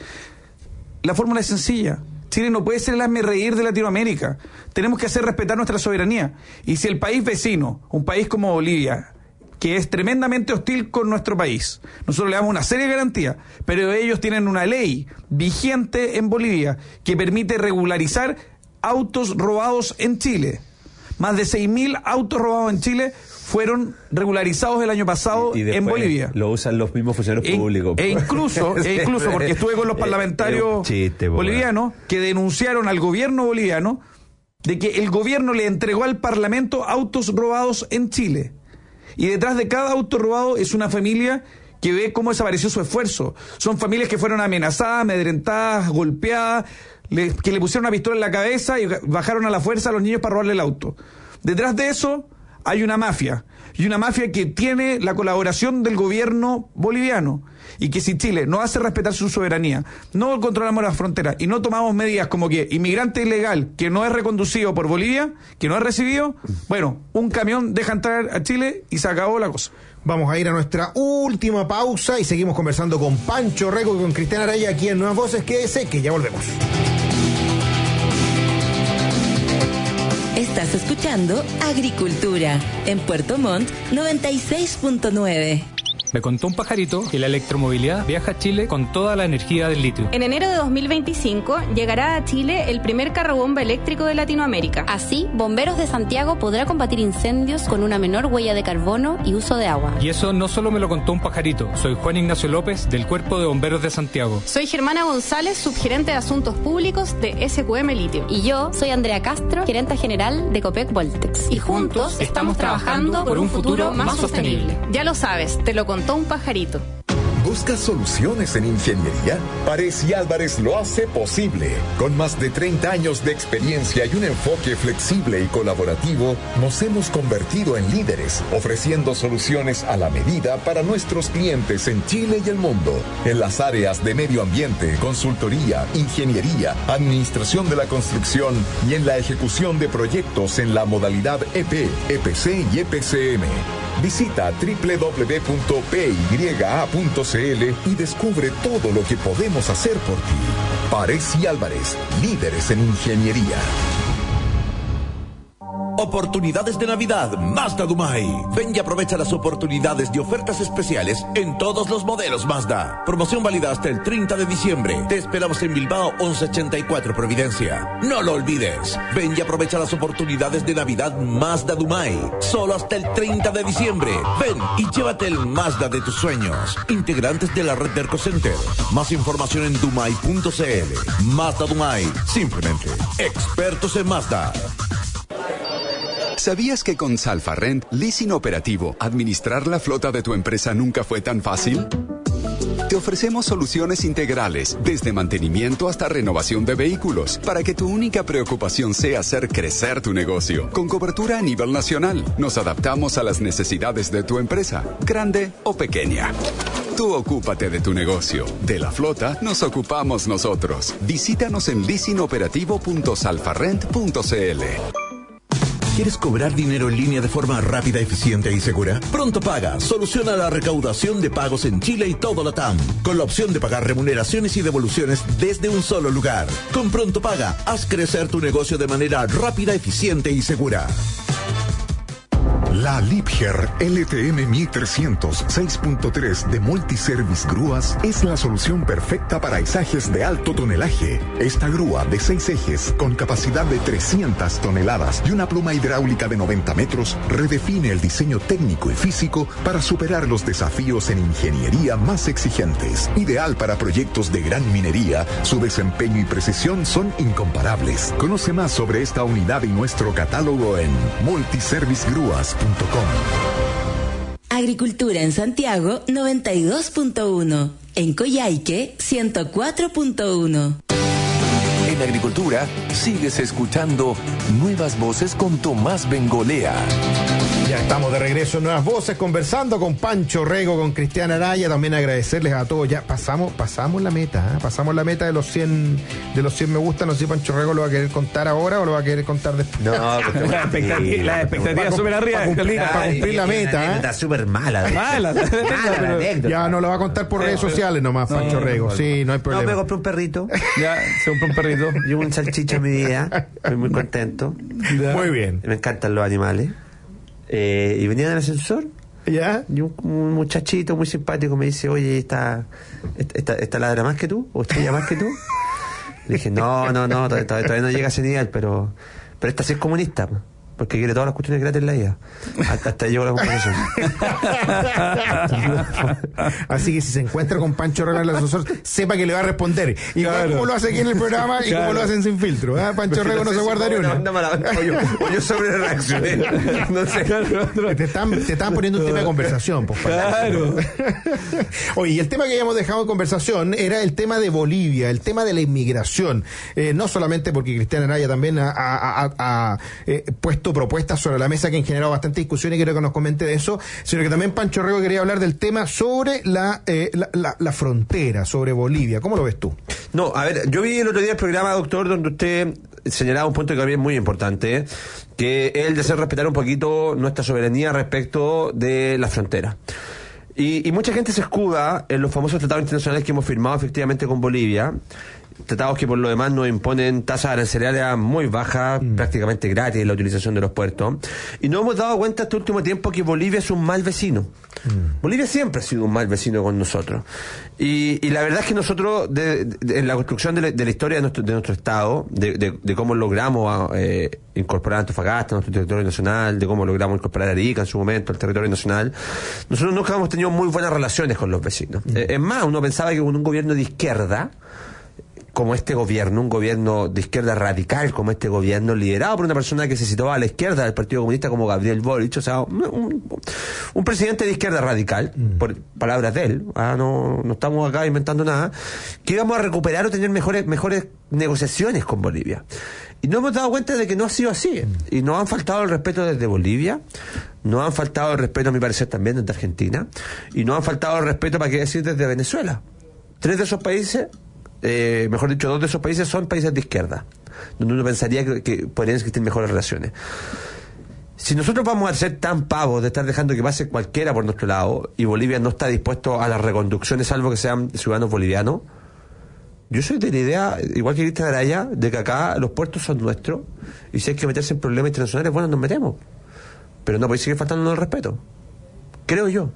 La fórmula es sencilla. Chile no puede ser el hazmerreír de Latinoamérica. Tenemos que hacer respetar nuestra soberanía. Y si el país vecino, un país como Bolivia, que es tremendamente hostil con nuestro país, nosotros le damos una serie de garantías, pero ellos tienen una ley vigente en Bolivia que permite regularizar autos robados en Chile. Más de seis mil autos robados en Chile fueron regularizados el año pasado y, y en Bolivia. Lo usan los mismos funcionarios e, públicos. E incluso, e incluso porque estuve con los parlamentarios chiste, bolivianos que denunciaron al gobierno boliviano de que el gobierno le entregó al Parlamento autos robados en Chile. Y detrás de cada auto robado es una familia que ve cómo desapareció su esfuerzo. Son familias que fueron amenazadas, amedrentadas, golpeadas, le, que le pusieron una pistola en la cabeza y bajaron a la fuerza a los niños para robarle el auto. Detrás de eso hay una mafia, y una mafia que tiene la colaboración del gobierno boliviano, y que si Chile no hace respetar su soberanía, no controlamos las fronteras y no tomamos medidas como que inmigrante ilegal que no es reconducido por Bolivia, que no es recibido, bueno, un camión deja entrar a Chile y se acabó la cosa. Vamos a ir a nuestra última pausa y seguimos conversando con Pancho Reco y con Cristian Araya aquí en Nuevas Voces. Quédese que ya volvemos. Estás escuchando Agricultura en Puerto Montt noventa y seis punto nueve. Me contó un pajarito que la electromovilidad viaja a Chile con toda la energía del litio. En enero de dos mil veinticinco llegará a Chile el primer carrobomba eléctrico de Latinoamérica. Así, Bomberos de Santiago podrá combatir incendios con una menor huella de carbono y uso de agua. Y eso no solo me lo contó un pajarito. Soy Juan Ignacio López, del Cuerpo de Bomberos de Santiago. Soy Germana González, subgerente de Asuntos Públicos de S Q M Litio. Y yo soy Andrea Castro, gerente general de Copec Voltex. Y juntos estamos trabajando por un futuro más sostenible. Ya lo sabes, te lo contó un pajarito. ¿Buscas soluciones en ingeniería? Párez y Álvarez lo hace posible. Con más de treinta años de experiencia y un enfoque flexible y colaborativo, nos hemos convertido en líderes, ofreciendo soluciones a la medida para nuestros clientes en Chile y el mundo, en las áreas de medio ambiente, consultoría, ingeniería, administración de la construcción y en la ejecución de proyectos en la modalidad E P, E P C y E P C M. Visita doble u doble u doble u punto p y a punto c l y descubre todo lo que podemos hacer por ti. Párez y Álvarez, líderes en ingeniería. Oportunidades de Navidad Mazda Dumay. Ven y aprovecha las oportunidades de ofertas especiales en todos los modelos Mazda. Promoción válida hasta el treinta de diciembre. Te esperamos en Bilbao once ochenta y cuatro Providencia. No lo olvides. Ven y aprovecha las oportunidades de Navidad Mazda Dumay. Solo hasta el treinta de diciembre. Ven y llévate el Mazda de tus sueños. Integrantes de la red Derco Center. Más información en dumay punto c l. Mazda Dumay. Simplemente expertos en Mazda. ¿Sabías que con Salfarrent, leasing operativo, administrar la flota de tu empresa nunca fue tan fácil? Te ofrecemos soluciones integrales, desde mantenimiento hasta renovación de vehículos, para que tu única preocupación sea hacer crecer tu negocio. Con cobertura a nivel nacional, nos adaptamos a las necesidades de tu empresa, grande o pequeña. Tú ocúpate de tu negocio. De la flota nos ocupamos nosotros. Visítanos en leasing operativo punto salfarrent punto c l. ¿Quieres cobrar dinero en línea de forma rápida, eficiente y segura? Pronto Paga soluciona la recaudación de pagos en Chile y todo Latam, con la opción de pagar remuneraciones y devoluciones desde un solo lugar. Con Pronto Paga, haz crecer tu negocio de manera rápida, eficiente y segura. La Liebherr L T M mil trescientos seis punto tres de Multiservice Grúas es la solución perfecta para izajes de alto tonelaje. Esta grúa de seis ejes con capacidad de trescientas toneladas y una pluma hidráulica de noventa metros redefine el diseño técnico y físico para superar los desafíos en ingeniería más exigentes. Ideal para proyectos de gran minería, su desempeño y precisión son incomparables. Conoce más sobre esta unidad y nuestro catálogo en multiservice grúas punto com. Agricultura en Santiago noventa y dos punto uno. En Coyhaique ciento cuatro punto uno. En Agricultura sigues escuchando Nuevas Voces con Tomás Bengolea. Ya estamos de regreso en Nuevas Voces, conversando con Pancho Rego, con Cristian Araya. También agradecerles a todos. Ya pasamos pasamos la meta, ¿eh? pasamos la meta de los cien de los cien me gusta. No sé si Pancho Rego lo va a querer contar ahora o lo va a querer contar después. No, la expectativa, la expectativa súper arriba. Para cumplir, para cumplir la meta. Está súper mala. Mala. Mala ya no lo va a contar por redes sociales nomás, no, Pancho Rego. no, sí, no hay problema. No, me compré un perrito. Ya, se compró un perrito. Llevo un salchicha en mi vida. Estoy muy contento. Ya. Muy bien. Me encantan los animales. Eh, y venía en el ascensor. ¿Ya? Y un, un muchachito muy simpático me dice: oye, ¿esta, esta, esta ladra más que tú? ¿O esta más que tú? Le dije: no, no, no, todavía, todavía no llega a ese nivel, pero, pero esta sí es comunista, porque quiere todas las cuestiones gratis en la vida. Hasta, hasta llegó la conversación. Así que si se encuentra con Pancho Rego en el ascensor, sepa que le va a responder. Y claro, como lo hace aquí en el programa y claro, como lo hacen sin filtro. ¿eh? Pancho Rego no, no se guarda ni una. O yo, o yo sobre reaccioné. No sé. Te están, te están poniendo un tema de conversación, pues, claro. Oye, y el tema que habíamos dejado en conversación era el tema de Bolivia, el tema de la inmigración. Eh, no solamente porque Cristian Araya también ha, ha, ha, ha eh, puesto propuestas sobre la mesa que han generado bastante discusión y quiero que nos comente de eso, sino que también Pancho Rego quería hablar del tema sobre la, eh, la, la, la frontera, sobre Bolivia. ¿Cómo lo ves tú? No, a ver, yo vi el otro día el programa, doctor, donde usted señalaba un punto que también es muy importante, ¿eh? que es el de hacer respetar un poquito nuestra soberanía respecto de la frontera. Y, y mucha gente se escuda en los famosos tratados internacionales que hemos firmado efectivamente con Bolivia, tratados que por lo demás nos imponen tasas arancelarias muy bajas, mm. prácticamente gratis en la utilización de los puertos. Y nos hemos dado cuenta este último tiempo que Bolivia es un mal vecino. Mm. Bolivia siempre ha sido un mal vecino con nosotros. Y, y la verdad es que nosotros, de, de, en la construcción de la, de la historia de nuestro, de nuestro Estado, de, de, de cómo logramos eh, incorporar a Antofagasta a nuestro territorio nacional, de cómo logramos incorporar a Arica en su momento al territorio nacional, nosotros nunca hemos tenido muy buenas relaciones con los vecinos. Mm. Eh, es más, uno pensaba que con un gobierno de izquierda, como este gobierno, un gobierno de izquierda radical como este gobierno, liderado por una persona que se situaba a la izquierda del Partido Comunista como Gabriel Boric, o sea, un, un, un presidente de izquierda radical, mm. por palabras de él, ah, no, no estamos acá inventando nada, que íbamos a recuperar o tener mejores, mejores negociaciones con Bolivia. Y nos hemos dado cuenta de que no ha sido así, y nos han faltado el respeto desde Bolivia, nos han faltado el respeto, a mi parecer, también desde Argentina, y nos han faltado el respeto, para qué decir, desde Venezuela. Tres de esos países, Eh, mejor dicho, dos de esos países son países de izquierda, donde uno pensaría que, que podrían existir mejores relaciones. Si nosotros vamos a ser tan pavos de estar dejando que pase cualquiera por nuestro lado, y Bolivia no está dispuesto a las reconducciones, salvo que sean ciudadanos bolivianos, yo soy de la idea, igual que Cristian Araya, de que acá los puertos son nuestros, y si hay que meterse en problemas internacionales, bueno, nos metemos, pero no podéis seguir faltándonos el respeto, creo yo.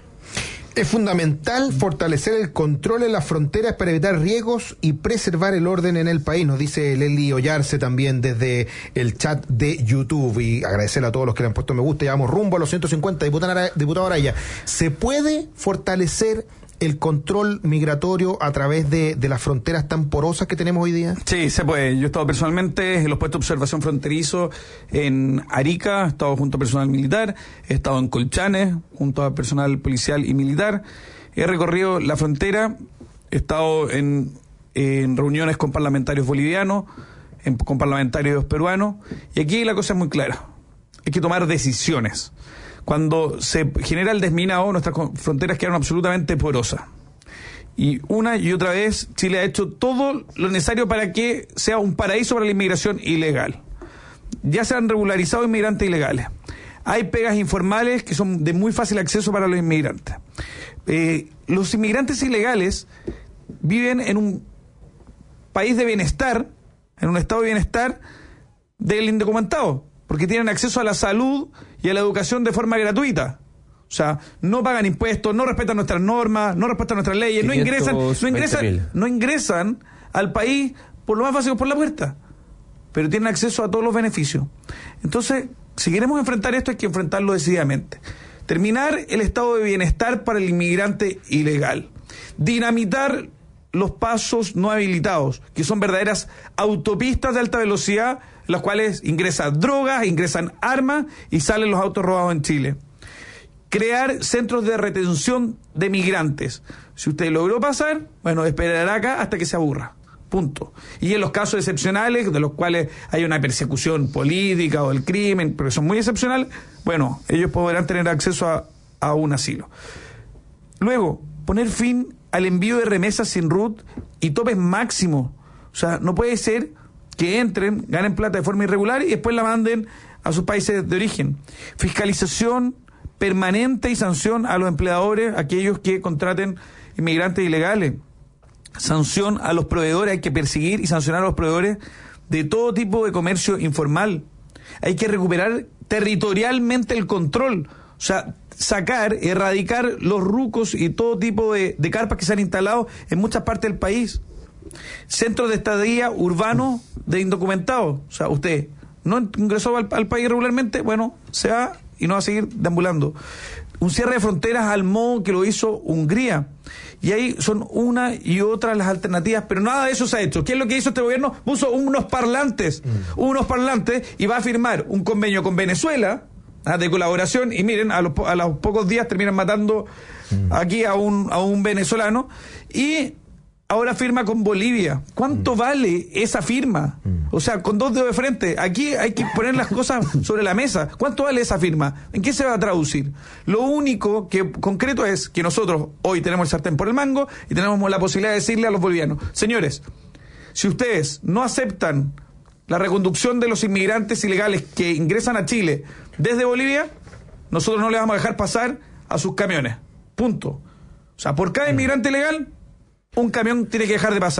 Es fundamental fortalecer el control en las fronteras para evitar riesgos y preservar el orden en el país, nos dice Leli Ollarse también desde el chat de YouTube, y agradecerle a todos los que le han puesto me gusta. Llevamos rumbo a los ciento cincuenta, diputado, diputado Araya. ¿Se puede fortalecer el control migratorio a través de, de las fronteras tan porosas que tenemos hoy día? Sí, se puede. Yo he estado personalmente en los puestos de observación fronterizo en Arica, he estado junto a personal militar, he estado en Colchanes, junto a personal policial y militar, he recorrido la frontera, he estado en, en reuniones con parlamentarios bolivianos, en, con parlamentarios peruanos, y aquí la cosa es muy clara. Hay que tomar decisiones. Cuando se genera el desminado, nuestras fronteras quedan absolutamente porosas. Y una y otra vez, Chile ha hecho todo lo necesario para que sea un paraíso para la inmigración ilegal. Ya se han regularizado inmigrantes ilegales. Hay pegas informales que son de muy fácil acceso para los inmigrantes. Eh, los inmigrantes ilegales viven en un país de bienestar, en un estado de bienestar del indocumentado, porque tienen acceso a la salud y a la educación de forma gratuita. O sea, no pagan impuestos, no respetan nuestras normas, no respetan nuestras leyes, no ingresan, no ingresan, no ingresan al país por lo más fácil, por la puerta, pero tienen acceso a todos los beneficios. Entonces, si queremos enfrentar esto, hay que enfrentarlo decididamente. Terminar el estado de bienestar para el inmigrante ilegal. Dinamitar los pasos no habilitados, que son verdaderas autopistas de alta velocidad, en las cuales ingresan drogas, ingresan armas y salen los autos robados en Chile. Crear centros de retención de migrantes. Si usted logró pasar, bueno, esperará acá hasta que se aburra. Punto. Y en los casos excepcionales, de los cuales hay una persecución política o el crimen, pero son muy excepcionales, bueno, ellos podrán tener acceso a, a un asilo. Luego, poner fin al envío de remesas sin R U T y topes máximos. O sea, no puede ser que entren, ganen plata de forma irregular y después la manden a sus países de origen. Fiscalización permanente y sanción a los empleadores, aquellos que contraten inmigrantes ilegales. Sanción a los proveedores, hay que perseguir y sancionar a los proveedores de todo tipo de comercio informal. Hay que recuperar territorialmente el control, o sea, sacar, erradicar los rucos y todo tipo de, de carpas que se han instalado en muchas partes del país. Centros de estadía urbanos de indocumentados, o sea, usted no ingresó al, al país regularmente, bueno, se va y no va a seguir deambulando. Un cierre de fronteras al modo que lo hizo Hungría. Y ahí son una y otra las alternativas, pero nada de eso se ha hecho. ¿Qué es lo que hizo este gobierno? Puso unos parlantes, mm. unos parlantes, y va a firmar un convenio con Venezuela, ¿ah?, de colaboración, y miren, a los, a los pocos días terminan matando mm. aquí a un, a un venezolano, y ahora firma con Bolivia. ¿Cuánto mm. vale esa firma? Mm. O sea, con dos dedos de frente. Aquí hay que poner las cosas sobre la mesa. ¿Cuánto vale esa firma? ¿En qué se va a traducir? Lo único que concreto es que nosotros hoy tenemos el sartén por el mango y tenemos la posibilidad de decirle a los bolivianos: señores, si ustedes no aceptan la reconducción de los inmigrantes ilegales que ingresan a Chile desde Bolivia, nosotros no les vamos a dejar pasar a sus camiones. Punto. O sea, por cada inmigrante ilegal, un camión tiene que dejar de pasar.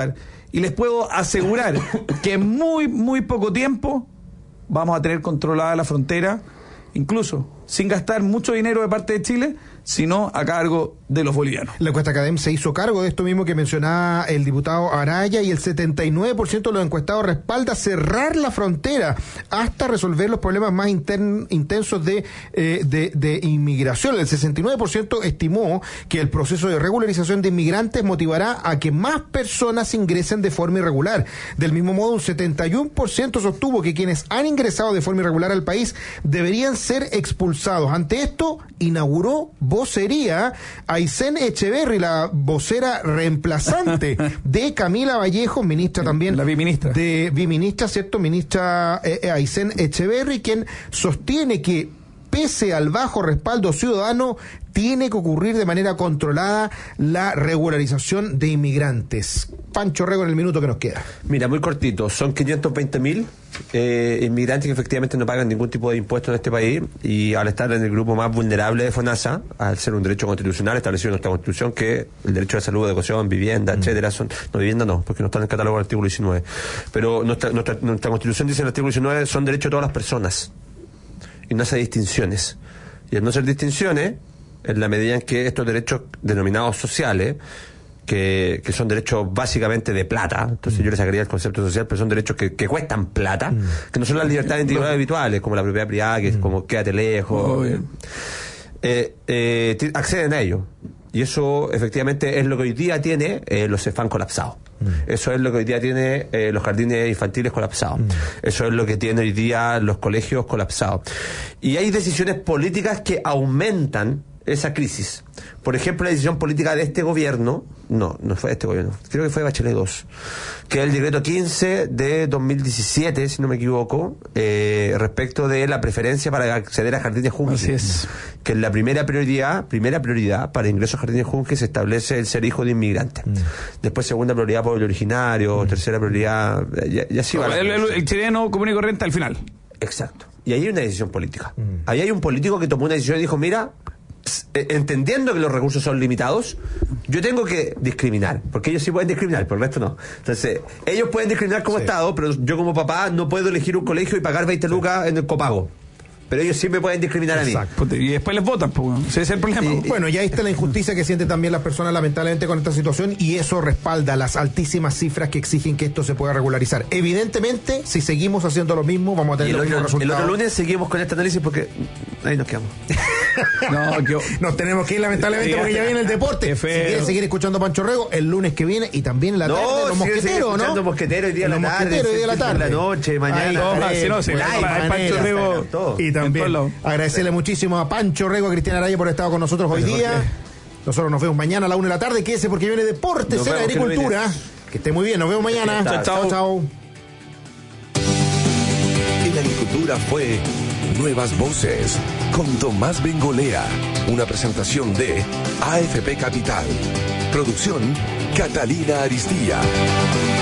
y les puedo asegurar que en muy, muy poco tiempo vamos a tener controlada la frontera, incluso sin gastar mucho dinero de parte de Chile, sino a cargo de los bolivianos. La encuesta Academ se hizo cargo de esto mismo que mencionaba el diputado Araya, y el setenta y nueve por ciento de los encuestados respalda cerrar la frontera hasta resolver los problemas más intern, intensos de, eh, de, de inmigración. El sesenta y nueve por ciento estimó que el proceso de regularización de inmigrantes motivará a que más personas ingresen de forma irregular. Del mismo modo, un setenta y uno por ciento sostuvo que quienes han ingresado de forma irregular al país deberían ser expulsados. Ante esto, inauguró vocería Aysén Echeverry, la vocera reemplazante de Camila Vallejo, ministra también. La biministra. De biministra, ¿cierto? Ministra eh, Aysén Echeverry, quien sostiene que pese al bajo respaldo ciudadano, tiene que ocurrir de manera controlada la regularización de inmigrantes. Pancho Rego, en el minuto que nos queda. Mira, muy cortito, son quinientos veinte mil eh, inmigrantes que efectivamente no pagan ningún tipo de impuesto en este país, y al estar en el grupo más vulnerable de FONASA, al ser un derecho constitucional establecido en nuestra Constitución, que el derecho de salud, educación, vivienda, mm. etcétera, son, no vivienda no, porque no está en el catálogo del artículo diecinueve, pero nuestra, nuestra, nuestra Constitución dice en el artículo diecinueve, son derechos de todas las personas, y no hace distinciones. Y al no hacer distinciones, en la medida en que estos derechos denominados sociales, que, que son derechos básicamente de plata, entonces mm. yo les sacaría el concepto social, pero son derechos que, que cuestan plata, mm. que no son las libertades individuales habituales, como la propiedad privada, que es mm. como quédate lejos, oh, eh, eh, eh, acceden a ello. Y eso efectivamente es lo que hoy día tiene eh, los CEFAM colapsados. Mm. Eso es lo que hoy día tiene eh, los jardines infantiles colapsados. Mm. Eso es lo que tiene hoy día los colegios colapsados. Y hay decisiones políticas que aumentan esa crisis. Por ejemplo, la decisión política de este gobierno, no, no fue de este gobierno, creo que fue Bachelet dos, que es el decreto quince de dos mil diecisiete, si no me equivoco, eh, respecto de la preferencia para acceder a jardines Junque. Así es. Que en la primera prioridad, primera prioridad para ingreso a jardines Junque se establece el ser hijo de inmigrantes. Mm. Después segunda prioridad pueblo originario, mm. tercera prioridad, y, y así va. El, el, el chileno común y corriente al final. Exacto. Y ahí hay una decisión política. Mm. Ahí hay un político que tomó una decisión y dijo, mira, entendiendo que los recursos son limitados, yo tengo que discriminar, porque ellos sí pueden discriminar, pero el resto no. Entonces, ellos pueden discriminar como sí. Estado, pero yo como papá no puedo elegir un colegio y pagar veinte sí. lucas en el copago. Pero ellos sí me pueden discriminar Exacto. a mí. Y después les votan, pues, ese es el problema. Y, bueno, y ahí está la injusticia que sienten también las personas lamentablemente con esta situación, y eso respalda las altísimas cifras que exigen que esto se pueda regularizar. Evidentemente, si seguimos haciendo lo mismo, vamos a tener los mismos resultados. El otro lunes seguimos con este análisis porque ahí nos quedamos. No, yo, nos tenemos que ir lamentablemente porque ya viene el deporte. Si quieren seguir escuchando a Pancho Rego, el lunes que viene y también en la tarde, no, los mosqueteros, ¿no? Los mosqueteros, hoy día de la tarde, hoy día de la tarde, la noche, mañana. Ahí, no, sí, no, Pancho Rego y también agradecerle muchísimo a Pancho Rego, a Cristian Araya por estar con nosotros hoy día. Nosotros nos vemos mañana a la una de la tarde. Quédese porque viene Deportes en Agricultura. Que, que esté muy bien, nos vemos mañana. Chao, chao, chao. En Agricultura fue Nuevas Voces con Tomás Bengolea. Una presentación de A F P Capital. Producción Catalina Aristía.